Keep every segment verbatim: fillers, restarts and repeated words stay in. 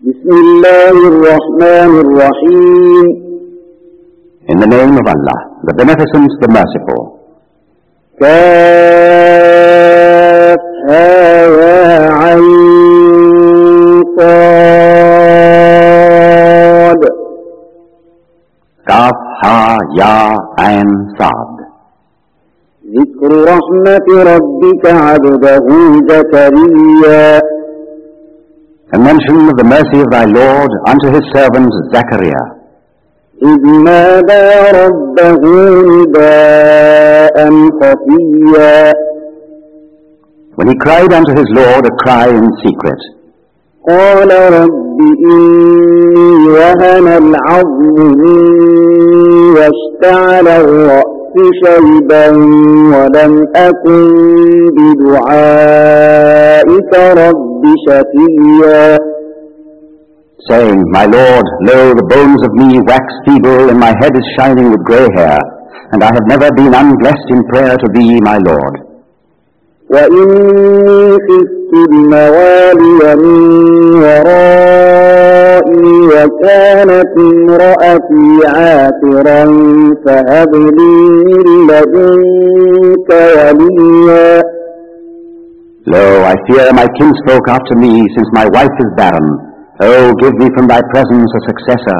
بسم الله الرحمن الرحيم. In the name of Allah, the Beneficent, the Merciful. كافها يا عين صاد. Kaf ha ya ain sad. ذكر رحمة ربك عبده زكريا. A mention of the mercy of thy Lord unto his servant Zachariah. إذ نادى ربه نداء خفيا. When he cried unto his Lord a cry in secret. قال رب إني وهن العظم مني واشتعل الرأس شيبا ولم أكن بدعائك رب شقيا. Saying, My Lord, lo, the bones of me wax feeble, and my head is shining with grey hair, and I have never been unblessed in prayer to thee, my Lord. وإني خفت الموالي من ورائي وكانت امرأتي عاقرا فهب لي من لدنك وليا. Lo, I fear my kinsfolk after me, since my wife is barren. Oh, give me from thy presence a successor.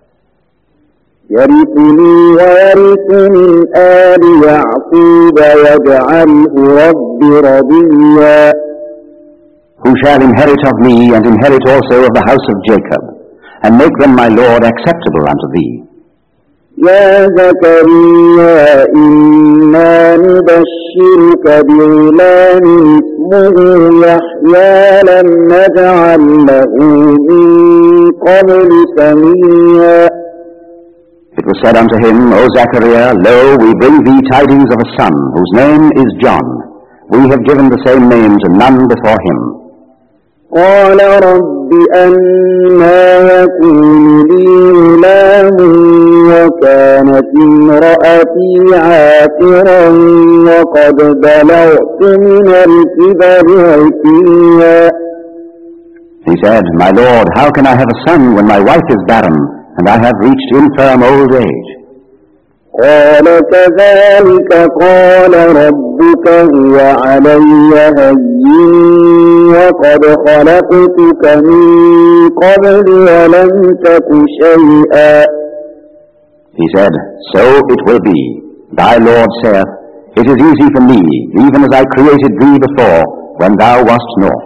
يرثني ويرث من آل يعقوب واجعله رب رضيا. Who shall inherit of me, and inherit also of the house of Jacob, and make them, my Lord, acceptable unto thee. يا زكريا إنا نبشرك بغلام اسمه يحيى لم نجعل له من قبل سميا. It was said unto him, O Zachariah, lo, we bring thee tidings of a son, whose name is John. We have given the same name to none before him. قال رب أنى يكون لي غلام وكانت امرأتي عاقرا وقد بلغت من الكبر عتيا. He said, My Lord, how can I have a son when my wife is barren, and I have reached infirm old age? قال كذلك قال ربك هو علي هين وقد خلقتك من قبل ولم تك شيئا. He said, So it will be. Thy Lord saith, It is easy for me, even as I created thee before, when thou wast naught.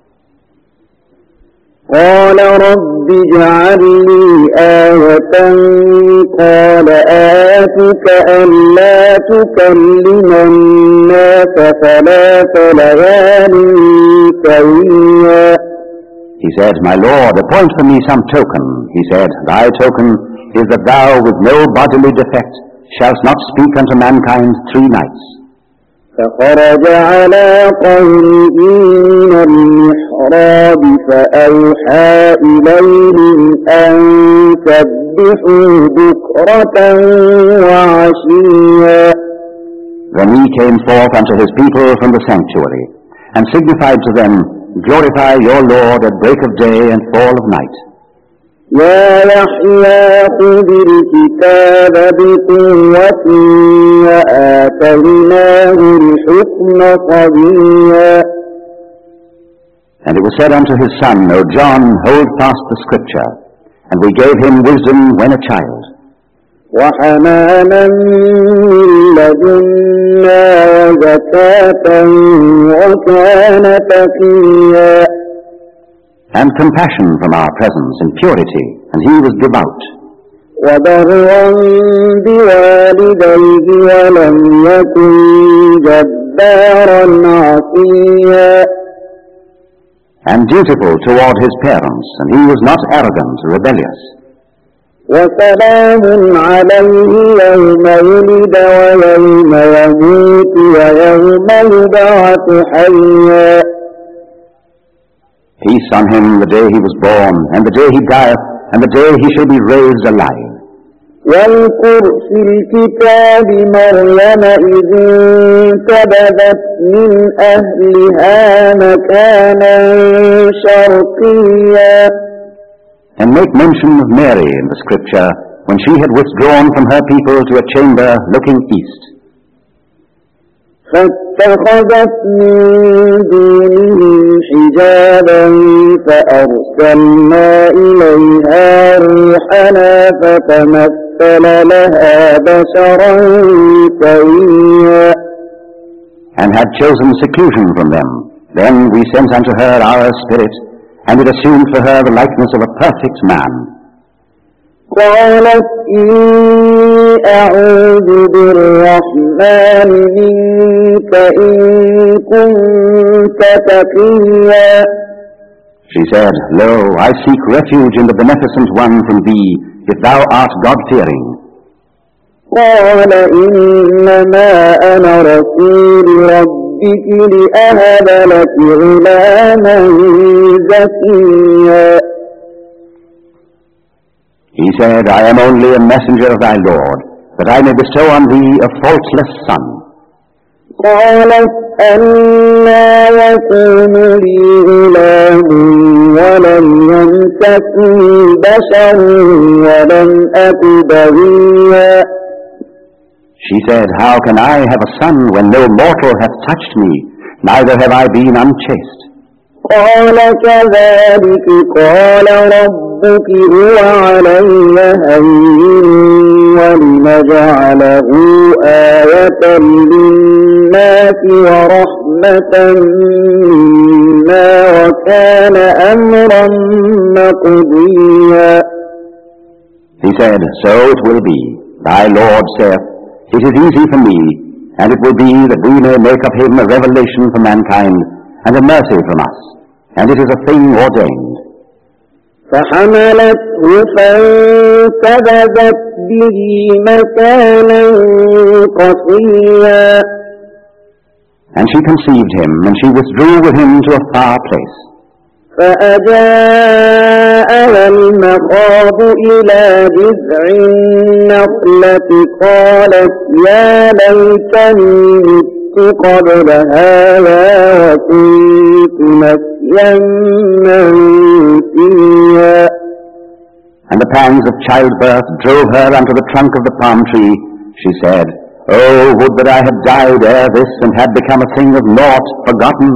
قال رب اجعل لي آية قال آيتك ألا تكلم الناس ثلاث ليال سويا. He said, My Lord, appoint for me some token. He said, Thy token is that thou with no bodily defect shalt not speak unto mankind three nights. فخرج على قومه من المحراب فأوحى إليهم أن سبحوا بكرة وعشيا. Then he came forth unto his people from the sanctuary, and signified to them, Glorify your Lord at break of day and fall of night. يا يحيى خذ الكتاب بقوة وآتيناه الحكم صبيا. And it was said unto his son, O John, hold fast the scripture, and we gave him wisdom when a child. وحنانا من لدنا وزكاة وكان تقيا. And compassion from our presence and purity, and he was devout. وبرا بوالديه ولم يكن جبارا عصيا. And dutiful toward his parents, and he was not arrogant, rebellious. وسلام عليه يوم ولد ويوم يموت ويوم يبعث حيا. Peace on him the day he was born, and the day he dieth, and the day he shall be raised alive. واذكر في الكتاب مريم إذ انتبذت من أهلها مكانا شرقيا. and make mention of Mary in the scripture when she had withdrawn from her people to a chamber looking east. فاتخذت من دونهم حجابا فأرسلنا إليها روحنا فتمثل لها بشرا سويا. And had chosen seclusion from them. Then we sent unto her our spirit, and it assumed for her the likeness of a perfect man. قالت إني أعوذ بالرحمن منك إن كنت تقيا. She said, Lo, I seek refuge in the Beneficent One from thee, if thou art God-fearing. قال إنما أنا رسول ربك لأهب لك غلاما زكيا. He said, I am only a messenger of thy Lord, that I may bestow on thee a faultless son. قالت أنى يكون لي غلام ولم يمسسني بشر ولم أك بغيا. She said, How can I have a son when no mortal hath touched me, neither have I been unchaste? قال كذلك قال ربك هو علي هين ولنجعله آية للناس ورحمة منا وكان أمرا مقضيا. He said, So it will be. Thy Lord saith, It is easy for me, and it will be that we may make of him a revelation for mankind, and a mercy from us, and it is a thing ordained. فحملته فانتبذت به مكانا قصيا. And she conceived him, and she withdrew with him to a far place. فأجاءها المخاض إلى جذع النخلة قالت يا ليتني مت قبل هذا وكنت نسيا منسيا. And the pangs of childbirth drove her unto the trunk of the palm tree. She said, Oh, would that I had died ere this, and had become a thing of naught, forgotten.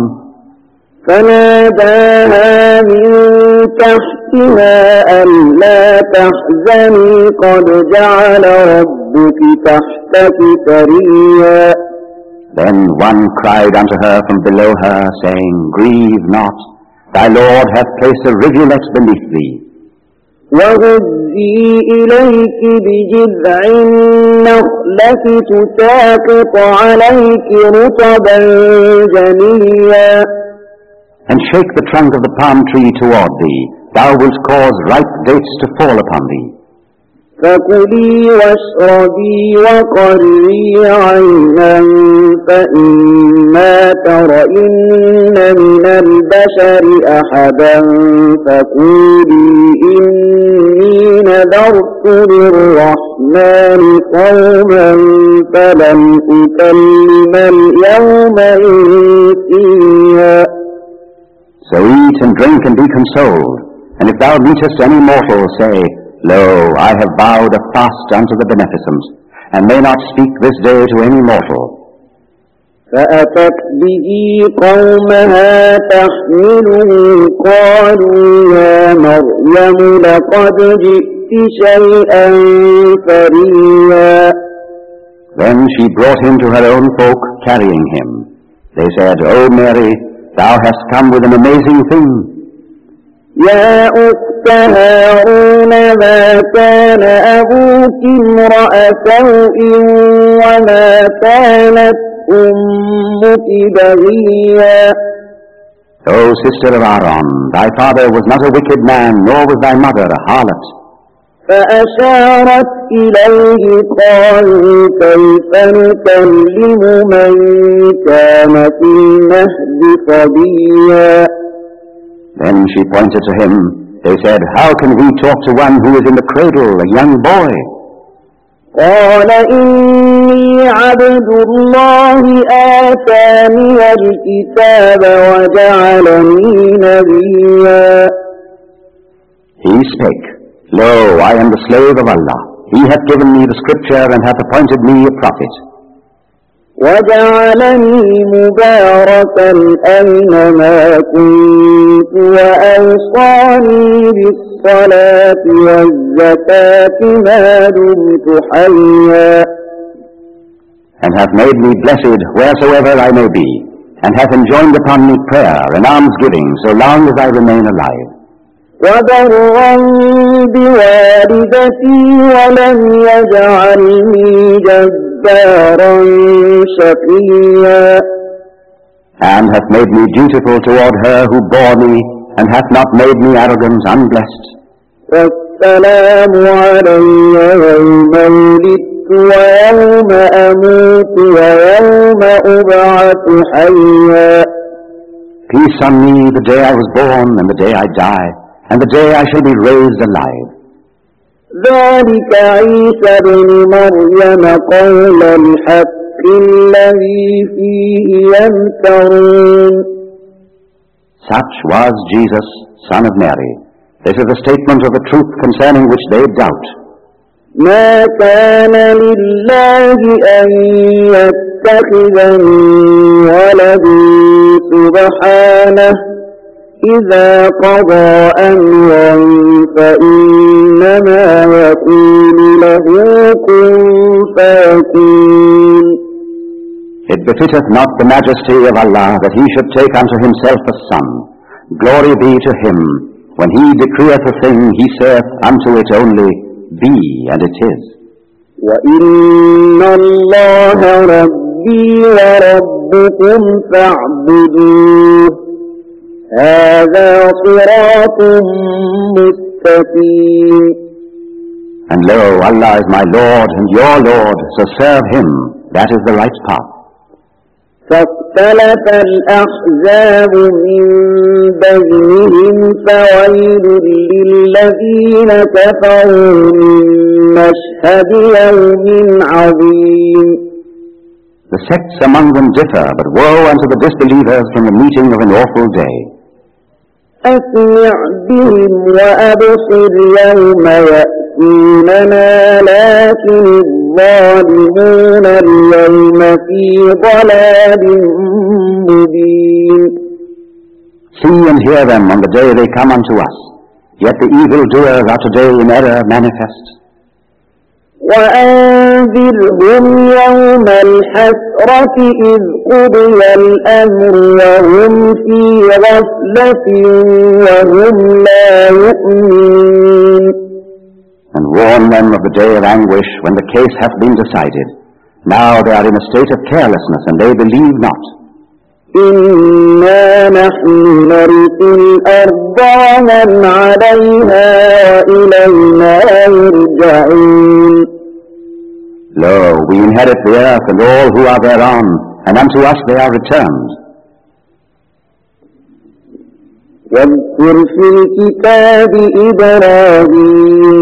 فناداها من تحتها ألا تحزني قد جعل ربك تحتك سريا. Then one cried unto her from below her, saying, Grieve not, thy Lord hath placed a rivulet beneath thee. وهزي إليك بجذع النخلة تساقط عليك رطبا جنيا. And shake the trunk of the palm tree toward thee, thou wilt cause ripe dates to fall upon thee. فكلي واشربي وقري عينا فإما ترين من البشر أحدا فقولي إني نذرت للرحمن صوما فلن أكلم اليوم إنسيا. So eat and drink and be consoled, and if thou meetest any mortal, say, Lo, I have vowed a fast unto the Beneficent, and may not speak this day to any mortal. فأتت به قومها تحمله قالوا يا مريم لقد جئت شيئا فريا. Then she brought him to her own folk, carrying him. They said, O Mary, thou hast come with an amazing thing. يا أخت هارون ما كان أبوك امرأ سوء وما كانت أمك بغيا. O sister of Aaron, thy father was not a wicked man, nor was thy mother a harlot. فأشارت إليه قالوا كيف نكلم من كان في المهد صبيا. Then she pointed to him. They said, How can we talk to one who is in the cradle, a young boy? قال إني عبد الله آتاني الكتاب وجعلني نبيا. He spake, Lo, I am the slave of Allah. He hath given me the scripture and hath appointed me a prophet. وجعلني مباركا أينما كنت وأوصاني بالصلاة والزكاة ما دمت حيا. And hath made me blessed wheresoever I may be, and hath enjoined upon me prayer and almsgiving so long as I remain alive. وبرا بوالدتي ولم يجعلني جبارا شقيا. And hath made me dutiful toward her who bore me, and hath not made me arrogant, unblessed. والسلام علي يوم ولدت ويوم أموت ويوم أبعث حيا. Peace on me the day I was born and the day I die, and the day I shall be raised alive. ذلك عيسى ابن مريم قول الحق الذي فيه يمترون. Such was Jesus, son of Mary. This is the statement of the truth concerning which they doubt. ما كان لله أن يتخذ من ولد سبحانه إذا قضى أمرا فإنما يقول له كن فيكون. It befitteth not the majesty of Allah that he should take unto himself a son. Glory be to him. When he decreeth a thing, he saith unto it only, Be, and it is. وَإِنَّ اللَّهَ رَبِّي وَرَبُّكُمْ فَاعْبُدُوهُ هَذَا صِرَاطٌ مُسْتَقِيمٌ. And lo, Allah is my Lord and your Lord, so serve him. That is the right path. فاختلف الأحزاب من بينهم فويل للذين كفروا من مشهد يوم عظيم. The sects among them differ, but woe unto the disbelievers from the meeting of an awful day. أسمع بهم وأبصر يوم يأتوننا لكن الظالمون اليوم في ضلال مبين. See and hear them on the day they come unto us, yet the evildoers are today in error manifest. وأنذرهم يوم الحسرة إذ قضي الأمر وهم في غفلة وهم لا يؤمنون. And warn them of the day of anguish when the case hath been decided. Now they are in a state of carelessness and they believe not. إنا نحن نرث الأرض ومن عليها وإلينا يرجعون. Lo, we inherit the earth and all who are thereon, and unto us they are returned. واذكر في الكتاب إبراهيم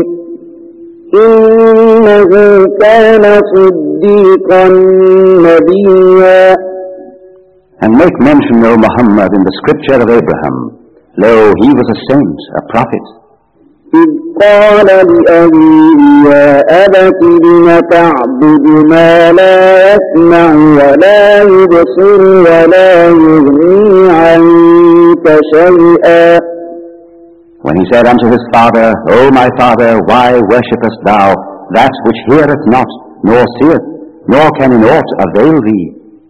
إنه كان صديقا نبيا. And make mention, O Muhammad, in the scripture of Abraham. Lo, he was a saint, a prophet. إذ قال لأبيه يا أبت لم تعبد ما لا يسمع ولا يبصر ولا يغني عنك شيئا. When he said unto his father, O my father, why worshippest thou that which heareth not, nor seeth, nor can in aught avail thee?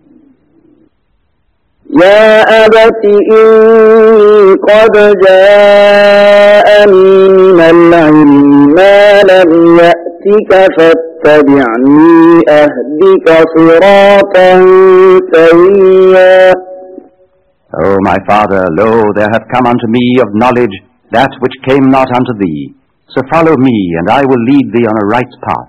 يا أبت إني قد جاءني من العلم ما لم يأتك فاتبعني أهدك صراطا سويا. O my father, lo, there hath come unto me of knowledge that which came not unto thee. So follow me, and I will lead thee on a right path.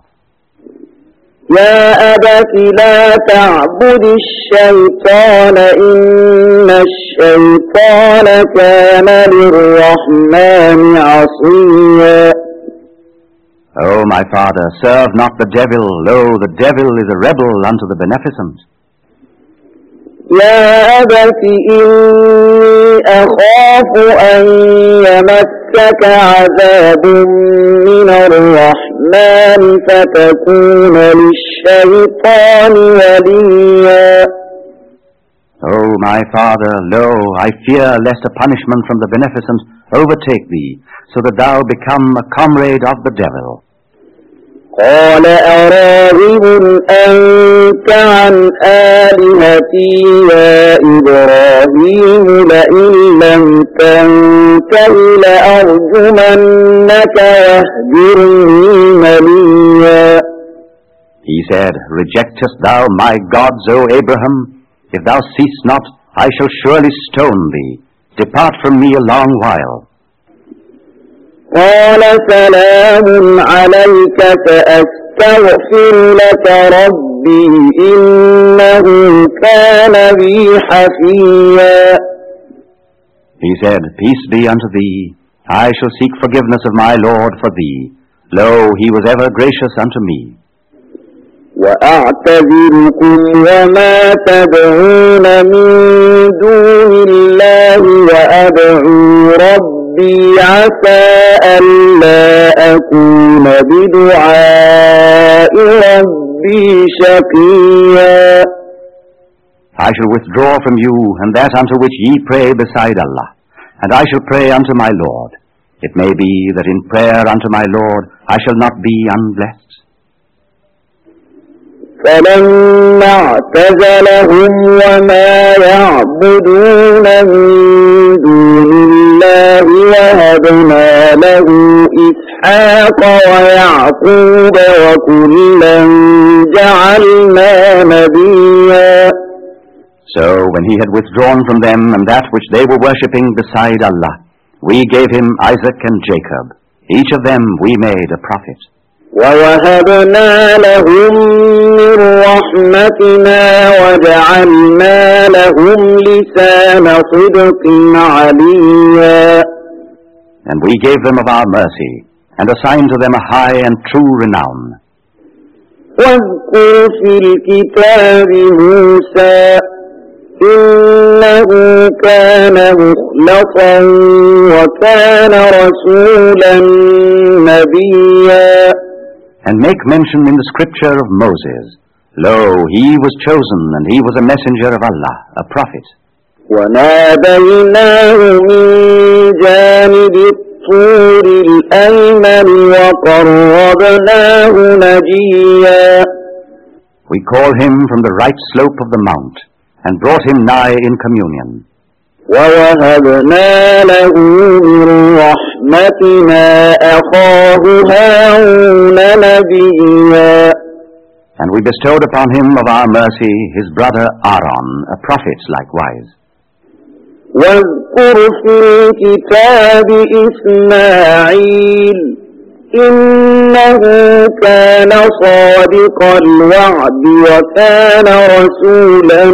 يا أبت لا تعبد الشيطان إن الشيطان كان للرحمن عصيا. O my father, serve not the devil. Lo, the devil is a rebel unto the beneficent. يا أبت إني أخاف أن يمسك عذاب من الرحمن فتكون للشيطان وليا. O my father, lo, I fear lest a punishment from the Beneficent overtake thee, so that thou become a comrade of the devil. قال أراغب أنت عن آلهتي يا إبراهيم لئن لم تنته لأرجمنك واهجرني مليا. He said, Rejectest thou my gods, O Abraham? If thou cease not, I shall surely stone thee. Depart from me a long while. قال سلام عليك سأستغفر لك ربي إنه كان بي حفيا. He said, Peace be unto thee. I shall seek forgiveness of my Lord for thee. Lo, he was ever gracious unto me. وأعتذركم وما تدعون من دون الله وأدعو ربي عسى ألا أكون بدعاء ربي شقيا. I shall withdraw from you, and that unto which ye pray beside Allah, and I shall pray unto my Lord. It may be that in prayer unto my Lord I shall not be unblessed. فلما اعتزلهم وما يعبدون من دون الله وهبنا له إسحاق ويعقوب وكلا جعلنا نبيا. So when he had withdrawn from them and that which they were worshipping beside Allah, we gave him Isaac and Jacob. Each of them we made a prophet. ووهبنا لهم من رحمتنا وجعلنا لهم لسان صدق عليا. And we gave them of our mercy and assigned to them a high and true renown. واذكر في الكتاب موسى إنه كان مخلصا وكان رسولا نبيا. And make mention in the scripture of Moses. Lo, he was chosen, and he was a messenger of Allah, a prophet. وناديناه من جانب الطور الأيمن وقربناه نجيا. We call him from the right slope of the mount, and brought him nigh in communion. ووهبنا له من رحمتنا أخاه هارون نبيا. And we bestowed upon him of our mercy his brother Aaron, a prophet likewise. واذكر في الكتاب إسماعيل إنه كان صادق الوعد وكان رسولا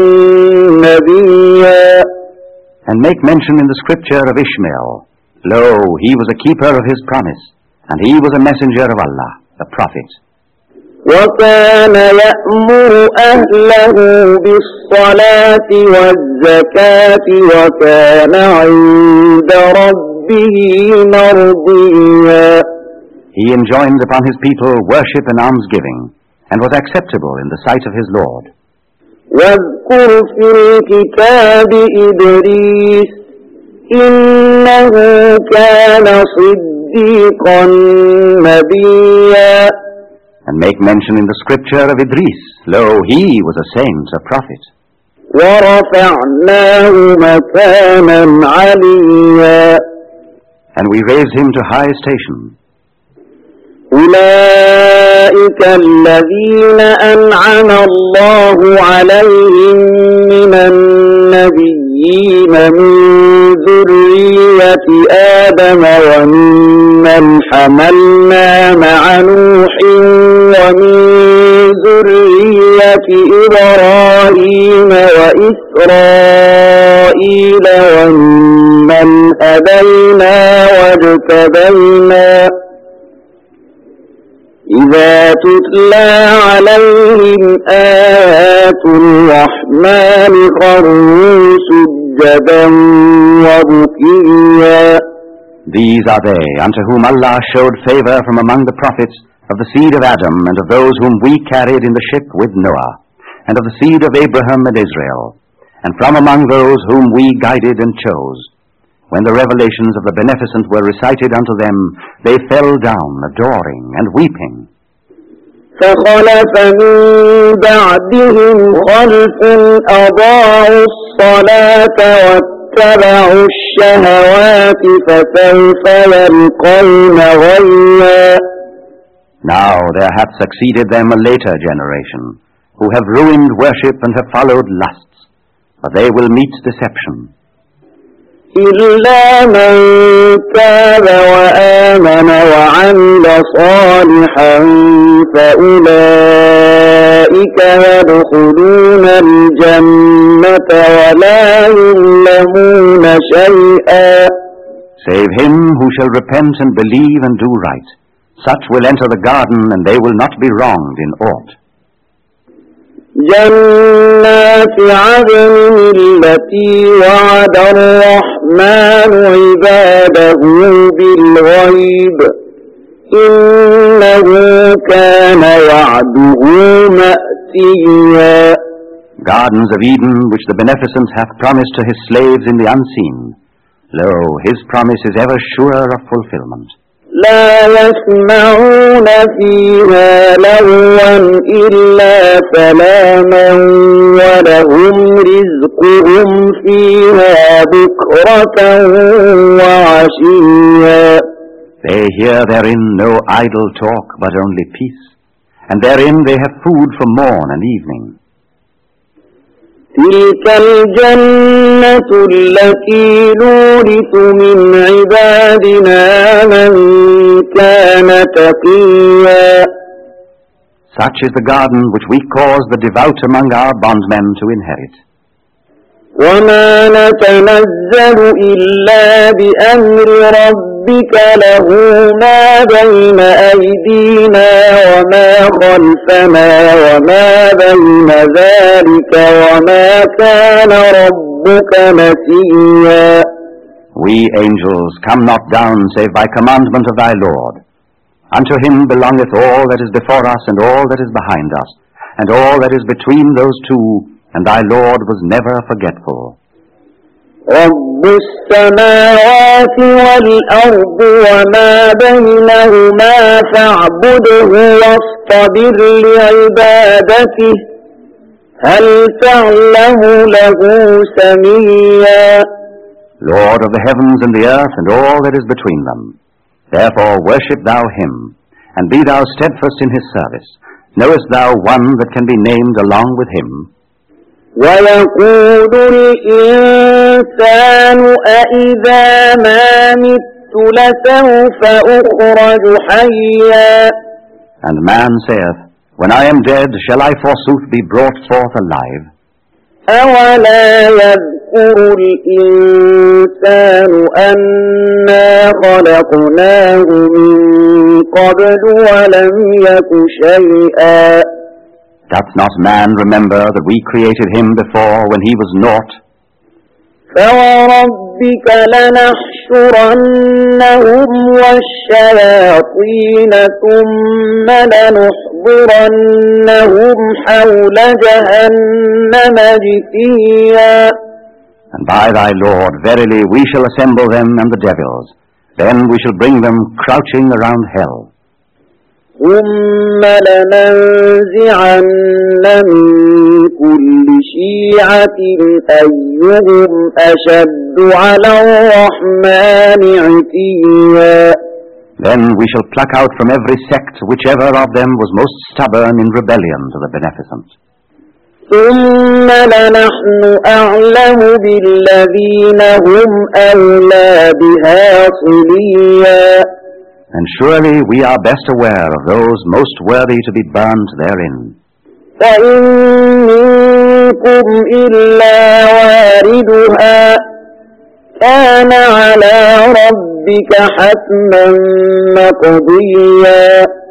نبيا. And make mention in the scripture of Ishmael. Lo, he was a keeper of his promise, and he was a messenger of Allah, a prophet. وكان يأمر أهله بالصلاة والزكاة وكان عند ربه مرضيا. He enjoined upon his people worship and almsgiving, and was acceptable in the sight of his Lord. واذكر في الكتاب إدريس إنه كان صديقا نبيا. And make mention in the scripture of Idris. Lo, he was a saint, a prophet. ورفعناه مكانا عليا. And we raised him to high station. أولئك الذين أنعم الله عليهم من النبيين من ذرية آدم وممن حملنا مع نوح ومن ذرية إبراهيم وإسرائيل وممن هدينا واجتبينا إذا تتلى عليهم آيات الرحمن خروا سجدا وبكيا. These are they unto whom Allah showed favor from among the prophets of the seed of Adam and of those whom we carried in the ship with Noah, and of the seed of Abraham and Israel, and from among those whom we guided and chose. When the revelations of the Beneficent were recited unto them, they fell down, adoring and weeping. فخلف من بعدهم خلف أضاعوا الصلاة واتبعوا الشهوات فسوف يلقون غيا. Now there hath succeeded them a later generation, who have ruined worship and have followed lusts, but they will meet deception. إلا من تاب وآمن وعمل صالحا فأولئك يدخلون الجنة ولا يظلمون شيئا. Save him who shall repent and believe and do right. Such will enter the garden, and they will not be wronged in aught. جنات عدن التي وعد الرحمن عباده بالغيب إنه كان وعده مأتيا. Gardens of Eden, which the Beneficent hath promised to his slaves in the unseen. Lo, his promise is ever sure of fulfillment. لا يسمعون فيها لغوا إلا سلاما ولهم رزقهم فيها بكرة وعشيا. They hear therein no idle talk, but only peace, and therein they have food for morn and evening. تلك الجنة التي نورث من عبادنا من كان تقيا. Such is the garden which we cause the devout among our bondmen to inherit. وما نتنزل إلا بأمر ربك له ما بين أيدينا وما خلفنا وما بين ذلك وما كان ربك نسيا. We angels come not down save by commandment of thy Lord. Unto him belongeth all that is before us and all that is behind us, and all that is between those two, and thy Lord was never forgetful. رب السماوات والأرض وما بينهما فاعبده واصطبر لعبادته هل تعلم له سميا. Lord of the heavens and the earth and all that is between them, therefore worship thou him, and be thou steadfast in his service. Knowest thou one that can be named along with him? ويقول الإنسان أإذا ما مت لسوف أخرج حيا. And man saith, when I am dead, shall I forsooth be brought forth alive? أولا يذكر الإنسان أنا خلقناه من قبل ولم يك شيئا. Doth not man remember that we created him before when he was naught? فوربك لنحشرنهم والشياطين ثم لنحضرنهم حول جهنم جثيا. And by thy Lord, verily we shall assemble them and the devils. Then we shall bring them crouching around hell. ثم لننزعن من كل شيعة أيهم أشد على الرحمن عتيا. Then we shall pluck out from every sect whichever of them was most stubborn in rebellion to the Beneficent. ثم لنحن أعلم بالذين هم أولى بها صليا. And surely we are best aware of those most worthy to be burnt therein. وَإِن مِّنكُمْ إِلَّا وَارِدُهَا كَانَ عَلَى رَبِّكَ حَتْمًا مَّقْضِيًّا.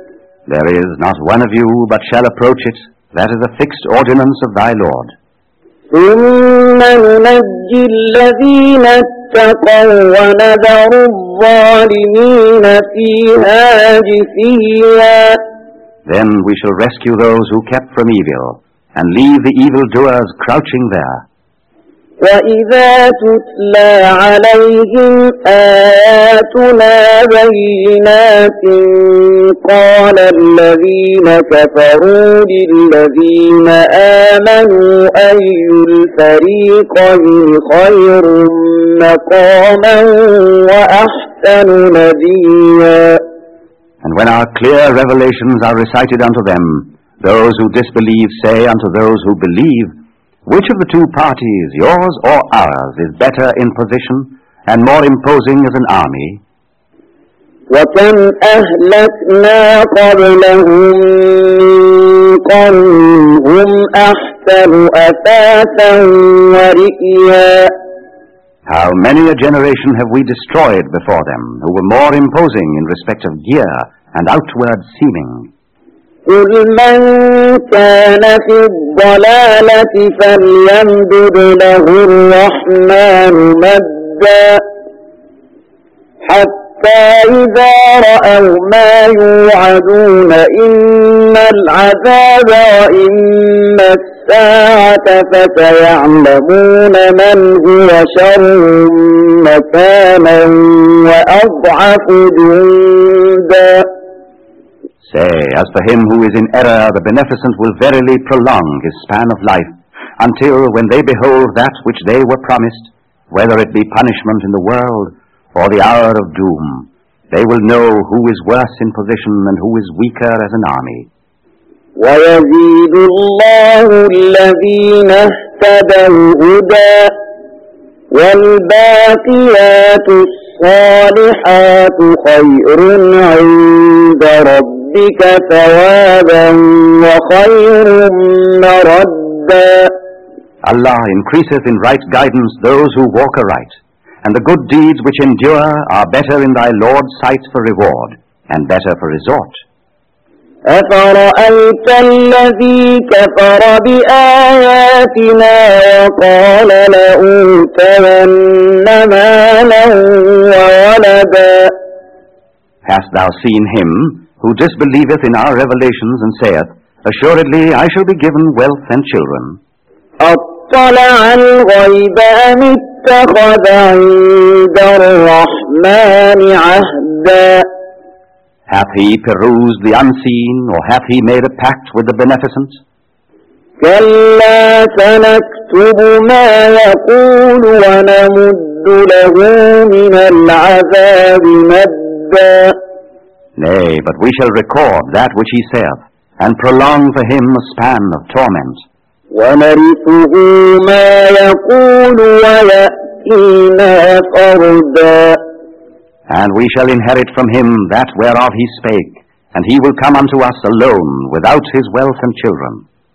There is not one of you but shall approach it. That is a fixed ordinance of thy Lord. ثم ننجي الذين اتقوا ونذر الظالمين فيها جثيا. Then we shall rescue those who kept from evil, and leave the evildoers crouching there. وَإِذَا تُتْلَى عَلَيْهِمْ آيَاتُنَا بَيِّنَاتٍ قَالَ الَّذِينَ كَفَرُوا لِلَّذِينَ آمَنُوا أَيُّ الْفَرِيقَيْنِ خَيْرٌ مَقَامًا وَأَحْسَنُ نَدِيًّا. And when our clear revelations are recited unto them, those who disbelieve say unto those who believe, which of the two parties, yours or ours, is better in position and more imposing as an army? وَكَمْ أَهْلَكْنَا قَبْلَهُمْ مِنْ قَرْنٍ هُمْ أَحْسَنُ أَثَاثًا وَرِئْيًا. How many a generation have we destroyed before them, who were more imposing in respect of gear and outward seeming? قُلْ مَنْ كَانَ فِي الضَّلَالَةِ فَلْيَمْدُدْ لَهُ الرَّحْمَنُ مَدًّا حَتَّى إِذَا رَأَوْا مَا يُوعَدُونَ إِمَّا الْعَذَابَ وَإِمَّا السَّاعَةَ فَسَيَعْلَمُونَ مَنْ هُوَ شَرٌّ مَكَانًا وَأَضْعَفُ جُندًا. Say, as for him who is in error, the Beneficent will verily prolong his span of life, until when they behold that which they were promised, whether it be punishment in the world or the hour of doom, they will know who is worse in position and who is weaker as an army. وَيَزِيدُ اللَّهُ الَّذِينَ اهْتَدَوْا هُدًى وَالْبَاقِيَاتُ الصَّالِحَاتُ خَيْرٌ عِندَ رَبِّكَ ثَوَابًا وَخَيْرٌ مَرَدًّا. Allah increaseth in right guidance those who walk aright, and the good deeds which endure are better in thy Lord's sight for reward, and better for resort. أَفَرَأَيْتَ الَّذِي كَفَرَ بِآيَاتِنَا وَقَالَ لَأُوتَيَنَّ مَالًا وَوَلَدًا. Hast thou seen him who disbelieveth in our revelations and saith, assuredly I shall be given wealth and children? أَطَّلَعَ الْغَيْبَ أَمِ اتَّخَذَ عِندَ الرَّحْمَنِ عَهْدًا. Hath he perused the unseen, or hath he made a pact with the Beneficent? كَلَّا سَنَكْتُبُ مَا يَقُولُ وَنَمُدُّ لَهُ مِنَ الْعَذَابِ مَدًّا. Nay, but we shall record that which he saith, and prolong for him a span of torment. وَنَرِثُهُ مَا يَقُولُ وَيَأْتِينَا فَرْدًا. And we shall inherit from him that whereof he spake, and he will come unto us alone, without his wealth and children.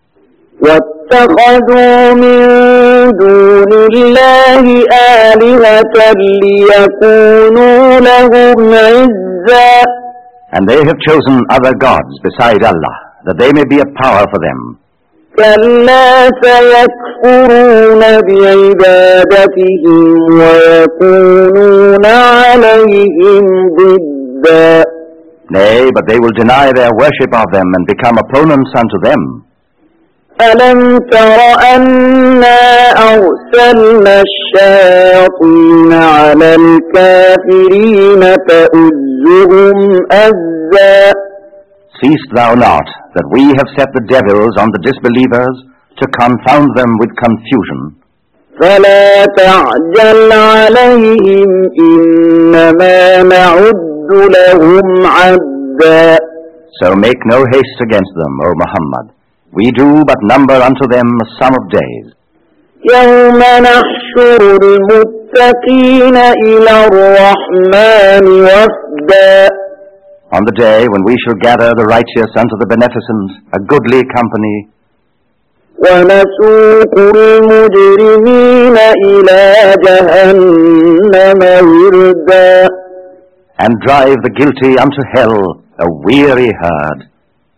وَاتَّخَذُوا مِن دُونِ اللَّهِ آلِهَةً لِيَكُونُوا لَهُمْ عِزًّا. And they have chosen other gods beside Allah, that they may be a power for them. كَلَّا سَيَكْفُرُونَ بِعِبَادَتِهِمْ وَيَكُونُونَ عَلَيْهِمْ ضِدًّا. Nay, but they will deny their worship of them and become opponents unto them. أَلَمْ تَرَ أَنَّا أَرْسَلْنَا الشَّيَاطِينَ عَلَى الْكَافِرِينَ تَؤُزُّهُمْ أَزًّا. Seest thou not that we have set the devils on the disbelievers to confound them with confusion? فَلَا تَعْجَلْ عَلَيْهِمْ إِنَّمَا نَعُدُّ لَهُمْ عَدًّا. So make no haste against them, O Muhammad. We do but number unto them a sum of days. يَوْمَ نَحْشُرُ الْمُتَّقِينَ إِلَى الرَّحْمَنِ وَفْدًا. On the day when we shall gather the righteous unto the Beneficent, a goodly company, وَنَسُوقُ الْمُجْرِمِينَ إِلَى جَهَنَّمَ وِرْدًا. and drive the guilty unto hell, a weary herd.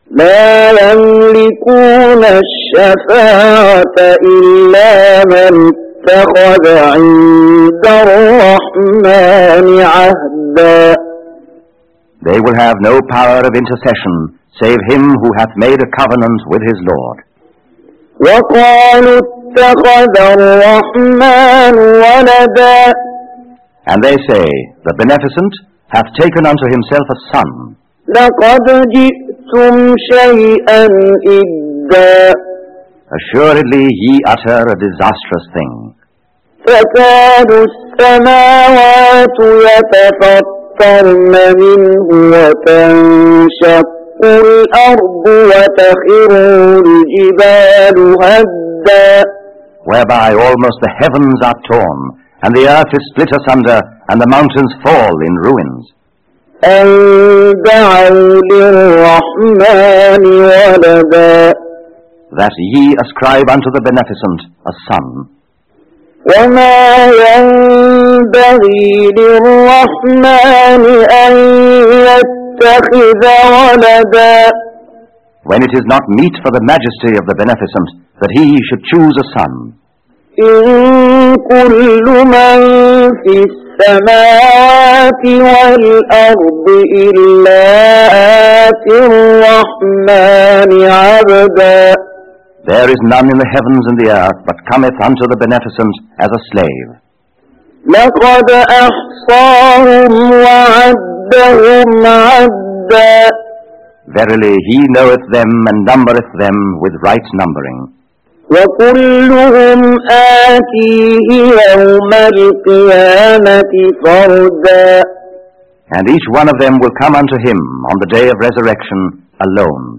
لا يملكون الشفاعة إلا من اتخذ عند الرحمن عهدا. They will have no power of intercession save him who hath made a covenant with his Lord. وقالوا اتخذ الرحمن ولدا. And they say, the Beneficent hath taken unto himself a son. لقد جئتم شيئا إدا. Assuredly ye utter a disastrous thing. تكاد السماوات يتفطرن منه وتنشق الأرض وتخر الجبال هدا. Whereby almost the heavens are torn, and the earth is split asunder, and the mountains fall in ruins. أن دعوا للرحمن ولدا. That ye ascribe unto the Beneficent a son. وما ينبغي للرحمن أن يتخذ ولدا. When it is not meet for the majesty of the Beneficent that he should choose a son. إن كل من في السماوات والأرض إلا آتي الرحمن عبدا. There is none in the heavens and the earth but cometh unto the Beneficent as a slave. لقد أحصاهم وعدهم عدا. Verily he knoweth them and numbereth them with right numbering. وكلهم آتيه يوم القيامة فردا. And each one of them will come unto him on the day of resurrection alone.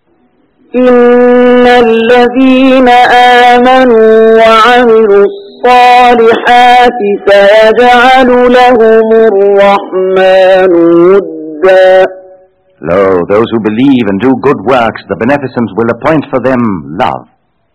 إن الذين آمنوا وعملوا الصالحات سيجعل لهم الرحمن ودا. Lo, those who believe and do good works, the Beneficent will appoint for them love.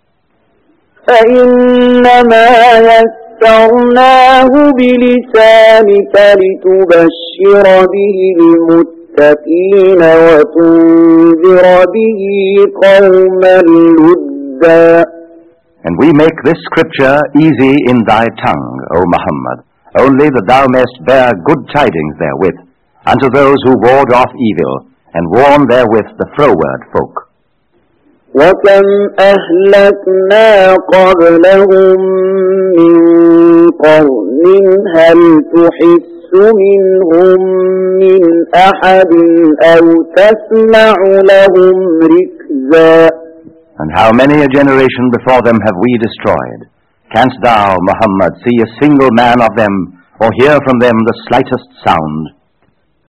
فإنما يسرناه بلسانك لتبشر به المتقين وتنذر به قوما لدا. And we make this scripture easy in thy tongue, O Muhammad, only that thou mayst bear good tidings therewith unto those who ward off evil, and warn therewith the froward folk. وكم أهلكنا قبلهم من قرن هل تحس منهم من أحد أو تسمع لهم ركزا. And how many a generation before them have we destroyed? Canst thou, Muhammad, see a single man of them, or hear from them the slightest sound?